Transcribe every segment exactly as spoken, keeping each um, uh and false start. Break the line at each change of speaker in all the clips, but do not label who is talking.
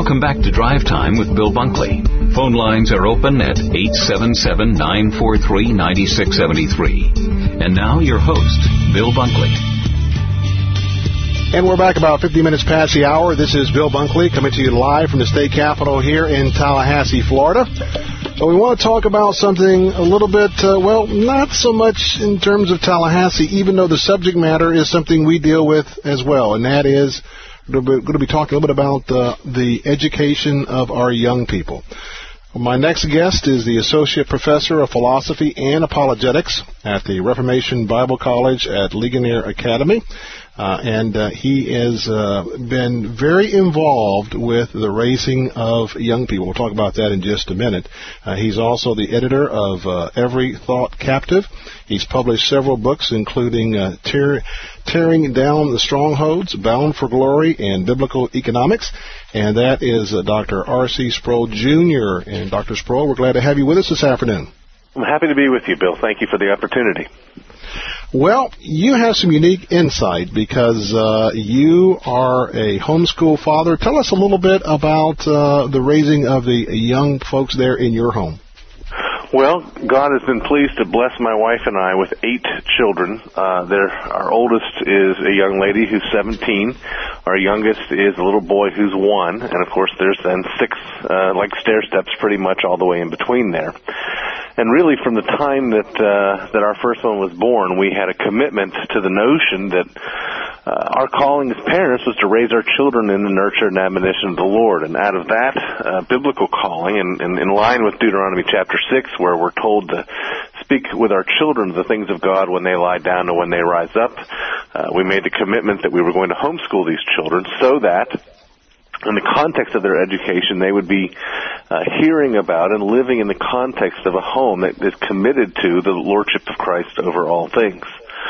Welcome back to Drive Time with Bill Bunkley. Phone lines are open at eight seven seven, nine four three, nine six seven three. And now your host, Bill Bunkley.
And we're back about fifty minutes past the hour. This is Bill Bunkley coming to you live from the state capitol here in Tallahassee, Florida. But we want to talk about something a little bit, uh, well, not so much in terms of Tallahassee, even though the subject matter is something we deal with as well, and that is we're going to be talking a little bit about uh, the education of our young people. My next guest is the Associate Professor of Philosophy and Apologetics at the Reformation Bible College at Ligonier Academy. Uh, and uh, he has uh, been very involved with the raising of young people. We'll talk about that in just a minute. Uh, he's also the editor of uh, Every Thought Captive. He's published several books, including uh, tear, Tearing Down the Strongholds, Bound for Glory, and Biblical Economics. And that is uh, Doctor R C Sproul, Junior And Doctor Sproul, we're glad to have you with us this afternoon.
I'm happy to be with you, Bill. Thank you for the opportunity.
Well, you have some unique insight because uh, you are a homeschool father. Tell us a little bit about uh, the raising of the young folks there in your home.
Well, God has been pleased to bless my wife and I with eight children. Uh, our oldest is a young lady who's seventeen. Our youngest is a little boy who's one. And, of course, there's then six, uh, like stair steps pretty much all the way in between there. And really, from the time that uh, that our first one was born, we had a commitment to the notion that uh, our calling as parents was to raise our children in the nurture and admonition of the Lord. And out of that uh, biblical calling, and, and in line with Deuteronomy chapter six, where we're told to speak with our children the things of God when they lie down and when they rise up, uh, we made the commitment that we were going to homeschool these children so that in the context of their education, they would be uh, hearing about and living in the context of a home that is committed to the Lordship of Christ over all things.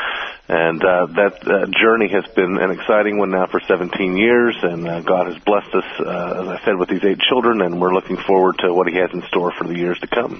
And uh, that uh, journey has been an exciting one now for seventeen years, and uh, God has blessed us, uh, as I said, with these eight children, and we're looking forward to what He has in store for the years to come.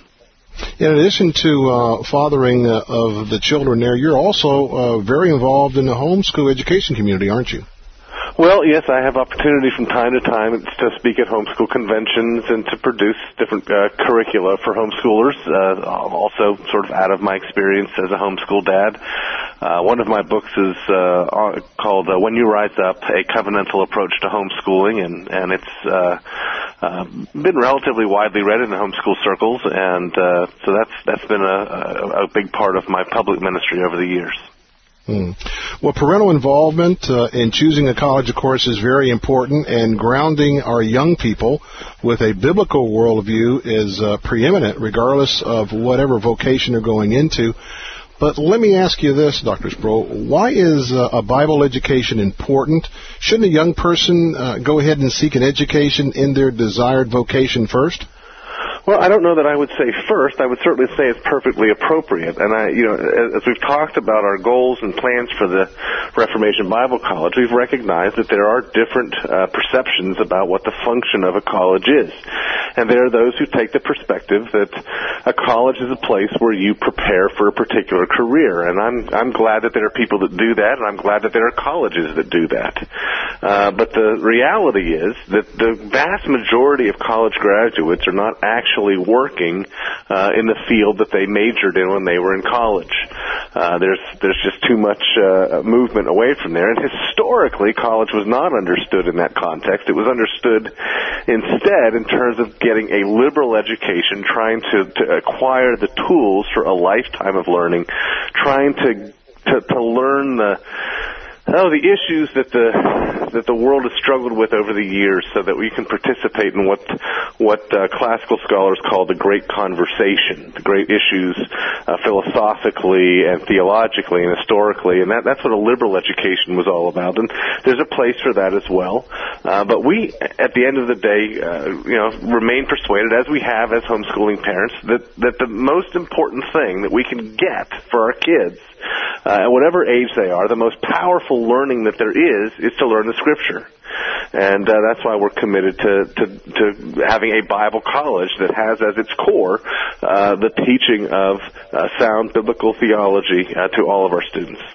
In addition to uh, fathering uh, of the children there, you're also uh, very involved in the homeschool education community, aren't you?
Well, yes, I have opportunity from time to time to speak at homeschool conventions and to produce different uh, curricula for homeschoolers, uh, also sort of out of my experience as a homeschool dad. Uh, one of my books is uh, called uh, When You Rise Up, A Covenantal Approach to Homeschooling, and, and it's uh, uh, been relatively widely read in the homeschool circles, and uh, so that's that's been a, a, a big part of my public ministry over the years.
Hmm. Well, parental involvement uh, in choosing a college, of course, is very important, and grounding our young people with a biblical worldview is uh, preeminent, regardless of whatever vocation they're going into. But let me ask you this, Doctor Sproul. Why is uh, a Bible education important? Shouldn't a young person uh, go ahead and seek an education in their desired vocation first?
Well, I don't know that I would say first. I would certainly say it's perfectly appropriate. And I, you know, as we've talked about our goals and plans for the Reformation Bible College, we've recognized that there are different uh, perceptions about what the function of a college is. And there are those who take the perspective that a college is a place where you prepare for a particular career. And I'm I'm glad that there are people that do that, and I'm glad that there are colleges that do that. Uh, but the reality is that the vast majority of college graduates are not actually working uh, in the field that they majored in when they were in college. Uh, there's there's just too much uh, movement away from there. And historically, college was not understood in that context. It was understood instead in terms of getting a liberal education, trying to, to acquire the tools for a lifetime of learning, trying to to, to learn the Oh, the issues that the that the world has struggled with over the years, so that we can participate in what what uh, classical scholars call the great conversation, the great issues uh, philosophically and theologically and historically, and that that's what a liberal education was all about. And there's a place for that as well. Uh, but we, at the end of the day, uh, you know, remain persuaded, as we have as homeschooling parents, that that the most important thing that we can get for our kids, uh, at whatever age they are, the most powerful learning that there is, is to learn the Scripture. And uh, that's why we're committed to, to, to having a Bible college that has as its core uh, the teaching of uh, sound biblical theology uh, to all of our students.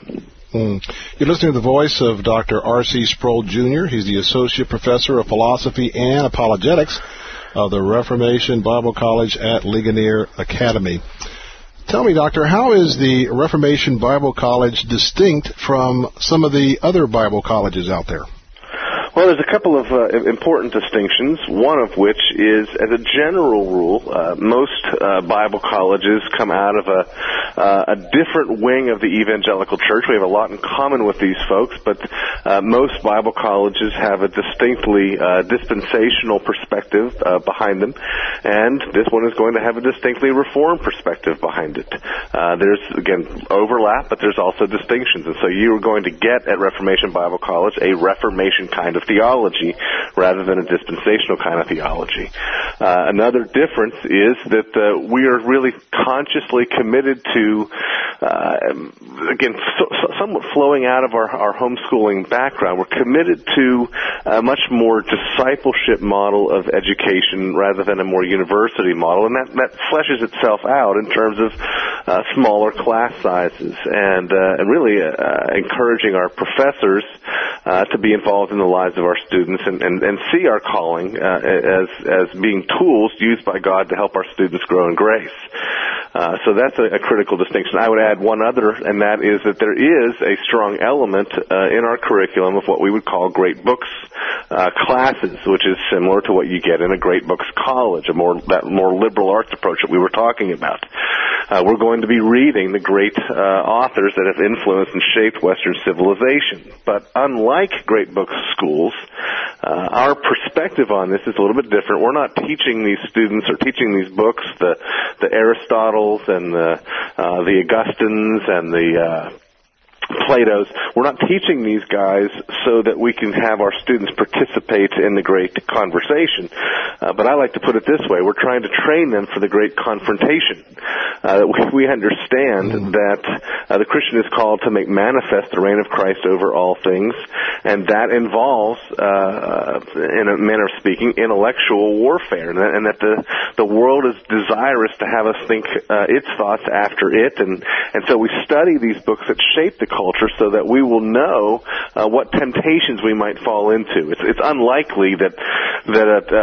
Mm. You're listening to the voice of Doctor R C Sproul, Junior He's the Associate Professor of Philosophy and Apologetics of the Reformation Bible College at Ligonier Academy. Tell me, Doctor, how is the Reformation Bible College distinct from some of the other Bible colleges out there?
Well, there's a couple of uh, important distinctions, one of which is, as a general rule, uh, most uh, Bible colleges come out of a, uh, a different wing of the evangelical church. We have a lot in common with these folks, but uh, most Bible colleges have a distinctly uh, dispensational perspective uh, behind them, and this one is going to have a distinctly Reformed perspective behind it. Uh, there's, again, overlap, but there's also distinctions, and so you're going to get at Reformation Bible College a Reformation kind of theology rather than a dispensational kind of theology. Uh, another difference is that uh, we are really consciously committed to, uh, again, so, so somewhat flowing out of our, our homeschooling background, we're committed to a much more discipleship model of education rather than a more university model, and that, that fleshes itself out in terms of uh, smaller class sizes and, uh, and really uh, encouraging our professors uh, to be involved in the lives of our students and, and, and see our calling uh, as as being tools used by God to help our students grow in grace. Uh, so that's a, a critical distinction. I would add one other, and that is that there is a strong element uh, in our curriculum of what we would call Great Books uh, classes, which is similar to what you get in a Great Books college, a more that more liberal arts approach that we were talking about. Uh, we're going to be reading the great uh, authors that have influenced and shaped Western civilization. But unlike Great Books schools, uh, our perspective on this is a little bit different. We're not teaching these students or teaching these books, the the Aristotles and the uh, the Augustines and the uh, Plato's. We're not teaching these guys so that we can have our students participate in the great conversation. Uh, but I like to put it this way. We're trying to train them for the great confrontation. Uh, we, we understand mm. that uh, the Christian is called to make manifest the reign of Christ over all things, and that involves, uh, in a manner of speaking, intellectual warfare, and that, and that the, the world is desirous to have us think uh, its thoughts after it, and, and so we study these books that shape the culture so that we will know uh, what temptations we might fall into. It's, it's unlikely that that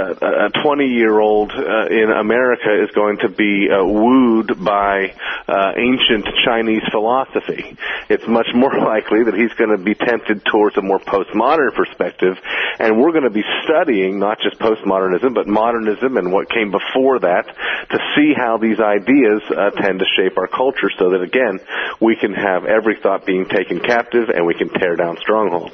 a twenty-year-old uh, in America is going to be uh, wooed by uh, ancient Chinese philosophy. It's much more likely that he's going to be tempted towards a more postmodern perspective, and we're going to be studying not just postmodernism, but modernism and what came before that to see how these ideas uh, tend to shape our culture so that, again, we can have every thought being taken captive and we can tear down strongholds.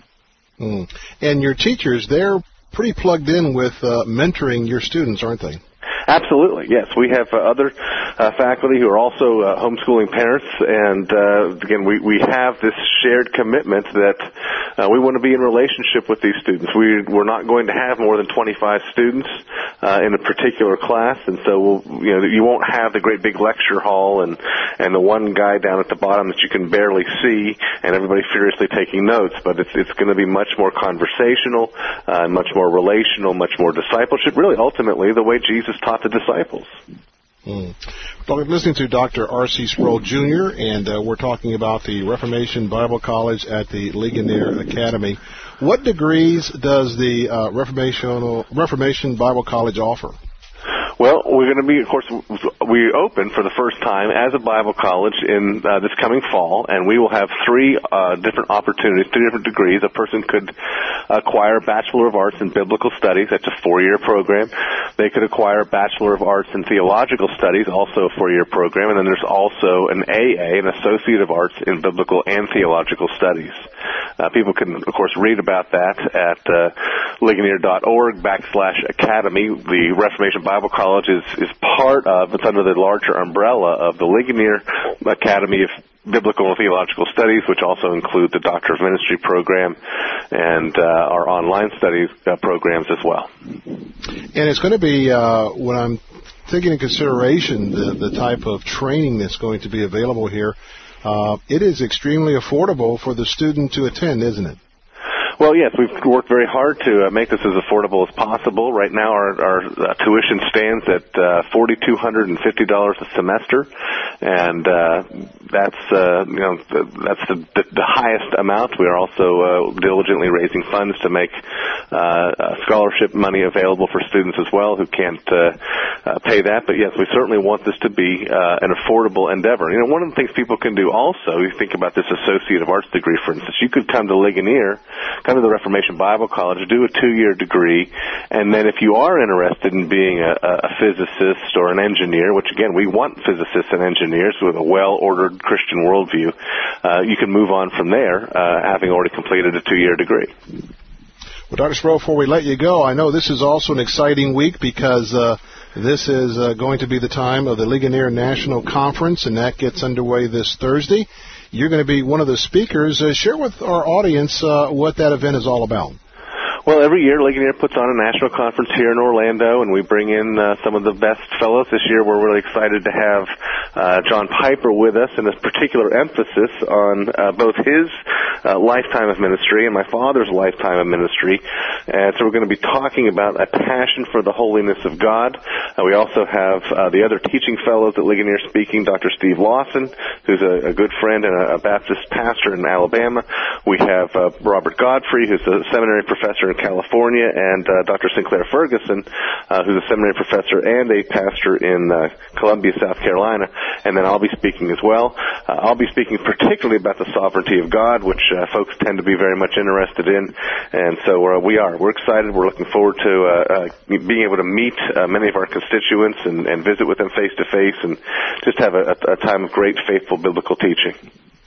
Mm. And your teachers, they're pretty plugged in with uh, mentoring your students, aren't they?
Absolutely, yes. We have uh, other uh, faculty who are also uh, homeschooling parents, and uh, again, we, we have this shared commitment that uh, we want to be in relationship with these students. We, we're not going to have more than twenty-five students uh, in a particular class, and so we'll, you know, you won't have the great big lecture hall and, and the one guy down at the bottom that you can barely see and everybody furiously taking notes, but it's, it's going to be much more conversational, uh, much more relational, much more discipleship, really ultimately the way Jesus taught the disciples.
Mm. Well, we're listening to Doctor R C Sproul, Junior, and uh, we're talking about the Reformation Bible College at the Ligonier Academy. What degrees does the uh, Reformation, Reformation Bible College offer?
Well, we're going to be, of course, we open for the first time as a Bible college in uh, this coming fall, and we will have three uh, different opportunities, three different degrees. A person could acquire a Bachelor of Arts in Biblical Studies. That's a four-year program. They could acquire a Bachelor of Arts in Theological Studies, also a four-year program. And then there's also an A A, an Associate of Arts in Biblical and Theological Studies. Uh, people can, of course, read about that at uh, ligonier.org backslash academy. The Reformation Bible College is, is part of, it's under the larger umbrella of the Ligonier Academy of Biblical and Theological Studies, which also include the Doctor of Ministry program and uh, our online studies uh, programs as well.
And it's going to be, uh, when I'm taking into consideration the, the type of training that's going to be available here, uh, it is extremely affordable for the student to attend, isn't it?
Well, yes, we've worked very hard to uh, make this as affordable as possible. Right now, our, our uh, tuition stands at uh, four thousand two hundred fifty dollars a semester, and uh, that's uh, you know the, that's the, the, the highest amount. We are also uh, diligently raising funds to make uh, uh, scholarship money available for students as well who can't uh, uh, pay that. But yes, we certainly want this to be uh, an affordable endeavor. You know, one of the things people can do also, you think about this Associate of Arts degree, for instance, you could come to Ligonier, come to the Reformation Bible College, do a two-year degree, and then if you are interested in being a, a physicist or an engineer, which again, we want physicists and engineers with a well-ordered Christian worldview, uh, you can move on from there, uh, having already completed a two-year degree.
Well, Doctor Sproul, before we let you go, I know this is also an exciting week because uh, this is uh, going to be the time of the Ligonier National Conference, and that gets underway this Thursday. You're going to be one of the speakers. Uh, share with our audience uh, what that event is all about.
Well, every year Ligonier puts on a national conference here in Orlando, and we bring in uh, some of the best fellows. This year we're really excited to have uh, John Piper with us, and a particular emphasis on uh, both his uh, lifetime of ministry and my father's lifetime of ministry. And so we're going to be talking about a passion for the holiness of God. Uh, we also have uh, the other teaching fellows at Ligonier speaking, Doctor Steve Lawson, who's a, a good friend and a, a Baptist pastor in Alabama. We have uh, Robert Godfrey, who's a seminary professor in California, and uh, Doctor Sinclair Ferguson, uh, who's a seminary professor and a pastor in uh, Columbia, South Carolina. And then I'll be speaking as well. Uh, I'll be speaking particularly about the sovereignty of God, which uh, folks tend to be very much interested in. And so uh, we are. We're excited. We're looking forward to uh, uh, being able to meet uh, many of our constituents and, and visit with them face to face and just have a, a time of great, faithful biblical teaching.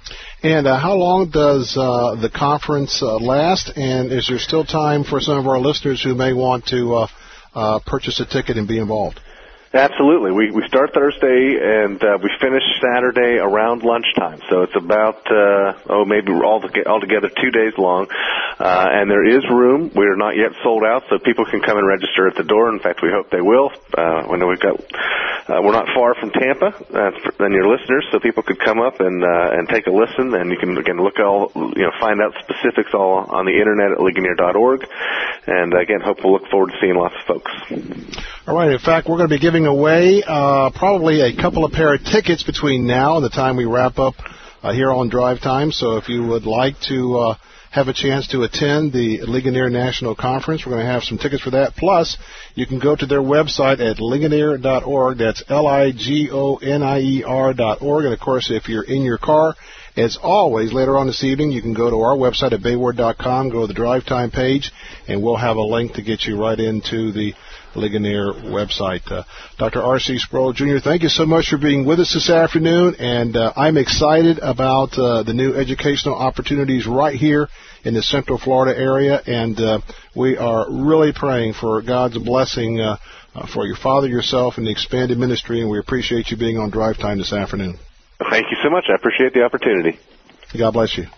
And uh, how long does uh, the conference uh, last? And is there still time for some of our listeners who may want to uh, uh, purchase a ticket and be involved?
Absolutely. We we start Thursday and uh, we finish Saturday around lunchtime. So it's about uh, oh maybe all altogether two days long, uh, and there is room. We are not yet sold out, so people can come and register at the door. In fact, we hope they will. Uh, I know we've got uh, we're not far from Tampa uh, than your listeners, so people could come up and uh, and take a listen. And you can again look all you know find out specifics all on the internet at ligonier dot org. And again, hope we'll look forward to seeing lots of folks.
All right. In fact, we're going to be giving away uh, probably a couple of pair of tickets between now and the time we wrap up uh, here on Drive Time. So if you would like to uh, have a chance to attend the Ligonier National Conference, we're going to have some tickets for that. Plus, you can go to their website at ligonier dot org. That's L I G O N I E R dot org. And, of course, if you're in your car, as always, later on this evening, you can go to our website at bayward dot com, go to the Drive Time page, and we'll have a link to get you right into the Ligonier website. Uh, Doctor R C Sproul, Junior, thank you so much for being with us this afternoon, and uh, I'm excited about uh, the new educational opportunities right here in the Central Florida area, and uh, we are really praying for God's blessing uh, uh, for your father, yourself, and the expanded ministry, and we appreciate you being on Drive Time this afternoon.
Thank you so much. I appreciate the opportunity.
God bless you.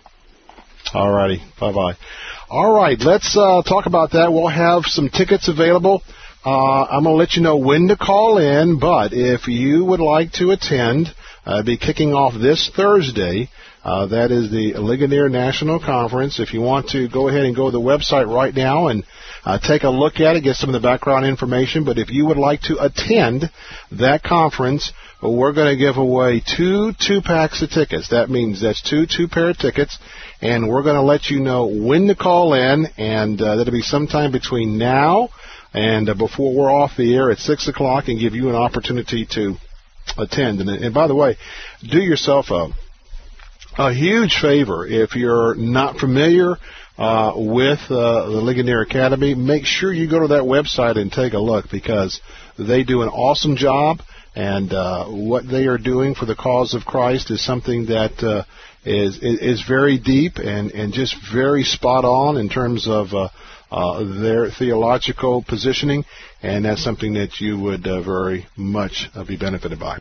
All righty. Bye-bye. All right, let's uh, talk about that. We'll have some tickets available. Uh, I'm going to let you know when to call in, but if you would like to attend, uh, be kicking off this Thursday. Uh, that is the Ligonier National Conference. If you want to, go ahead and go to the website right now and uh, take a look at it, get some of the background information. But if you would like to attend that conference, we're going to give away two two-packs of tickets. That means that's two two-pair of tickets, and we're going to let you know when to call in, and uh, that'll be sometime between now and uh, before we're off the air at six o'clock, and give you an opportunity to attend. And, and by the way, do yourself a, a huge favor. If you're not familiar uh, with uh, the Ligonier Academy, make sure you go to that website and take a look, because they do an awesome job, and uh, what they are doing for the cause of Christ is something that uh, is, is very deep and, and just very spot on in terms of uh, Uh, their theological positioning, and that's something that you would uh, very much uh, be benefited by.